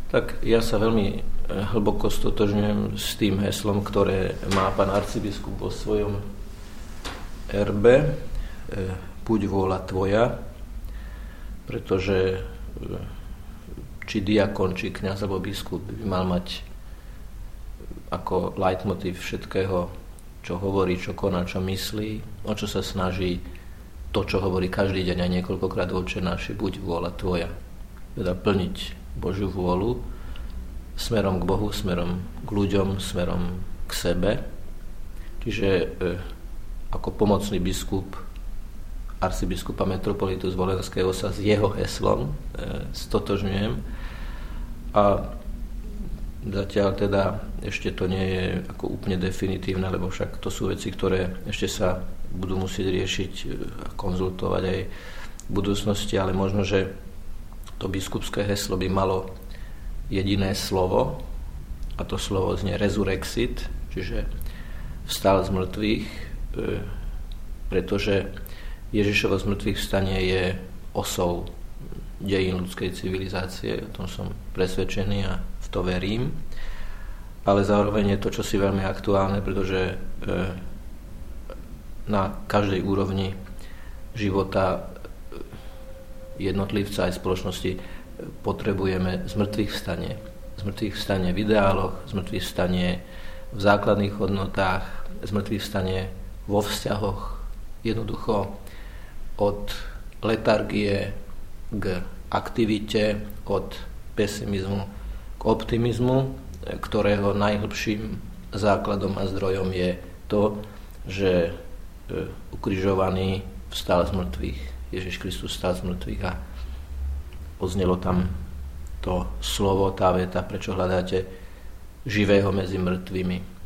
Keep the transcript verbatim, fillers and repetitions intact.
Tak ja sa veľmi hlboko stotožňujem s tým heslom, ktoré má pán arcibiskup vo svojom erbe, Buď vôľa tvoja, pretože či diakon, či kňaz alebo biskup by mal mať ako leitmotiv všetkého, čo hovorí, čo koná, čo myslí, o čo sa snaží, to, čo hovorí každý deň aj niekoľkokrát v Otče náš, buď vôľa tvoja. Teda plniť Božiu vôľu smerom k Bohu, smerom k ľuďom, smerom k sebe. Čiže e, ako pomocný biskup arcibiskupa metropolitu z Volenského sa s jeho heslom e, stotožňujem. A zatiaľ teda ešte to nie je ako úplne definitívne, lebo však to sú veci, ktoré ešte sa budú musieť riešiť a konzultovať aj v budúcnosti, ale možno, že to biskupské heslo by malo jediné slovo, a to slovo znie resurrexit, čiže vstal z mŕtvych, e, pretože Ježišovo zmŕtvych vstanie je osou dejín ľudskej civilizácie, o tom som presvedčený a v to verím. Ale zároveň je to čosi veľmi aktuálne, pretože na každej úrovni života jednotlivca aj spoločnosti potrebujeme zmŕtvych vstanie. Zmŕtvych vstanie v ideáloch, zmŕtvych vstanie v základných hodnotách, zmŕtvych vstanie vo vzťahoch, jednoducho od letargie k aktivite, od pesimizmu k optimizmu, ktorého najhlbším základom a zdrojom je to, že ukrižovaný vstal z mŕtvych. Ježiš Kristus vstal z mŕtvych a odznelo tam to slovo, tá veta, prečo hľadáte živého medzi mŕtvými.